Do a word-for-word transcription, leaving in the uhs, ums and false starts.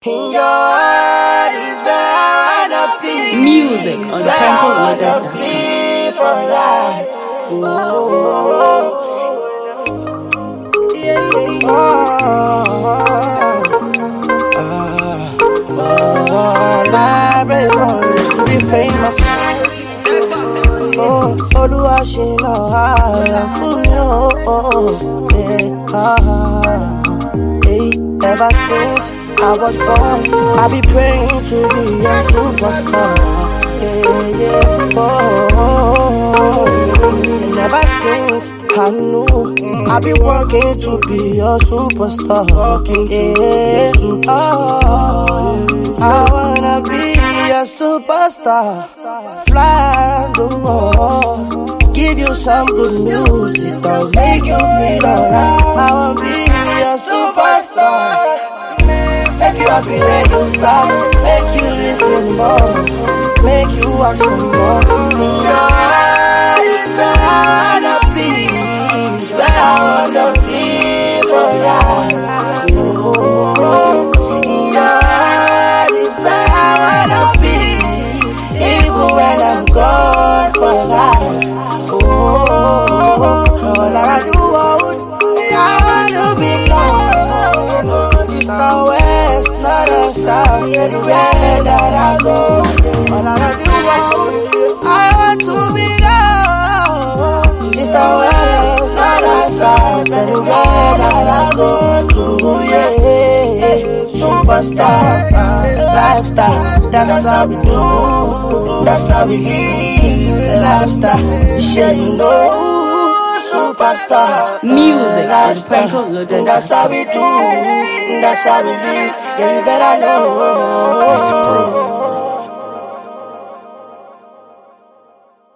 In your heart is where I wanna be. Music on Franco Loaded dot com. For life. Oh, yeah, yeah, oh, oh, oh, I pray for this to be famous. Oh, Oluwa she know how I feel, oh, yeah, ah, hey, ever since I was born, I be praying to be a superstar. Yeah, yeah, oh, oh, oh. And ever since I knew I be working to be a superstar. Yeah, oh, I wanna be a superstar. Fly around the world, give you some good music that'll make you feel alright. I wanna be a superstar. Make you happy when you sad, make you listen more, make you walk some more. In your heart is where I wanna be, is where I wanna be for life. Oh, oh. In your heart is where I wanna be, even when I'm gone for life. Oh, oh, oh. All I do, oh, I wanna be loved. It's not west, not the south, anywhere that I go. All I do, oh, I want to be loved. It's not west, not the south, anywhere that I go to. Yeah, superstar, lifestyle, that's how we do, that's how we live, lifestyle, shit, you know. Superstar Music on Franco Loaded dot com. That's how we do, that's how we live. Yeah, you better know.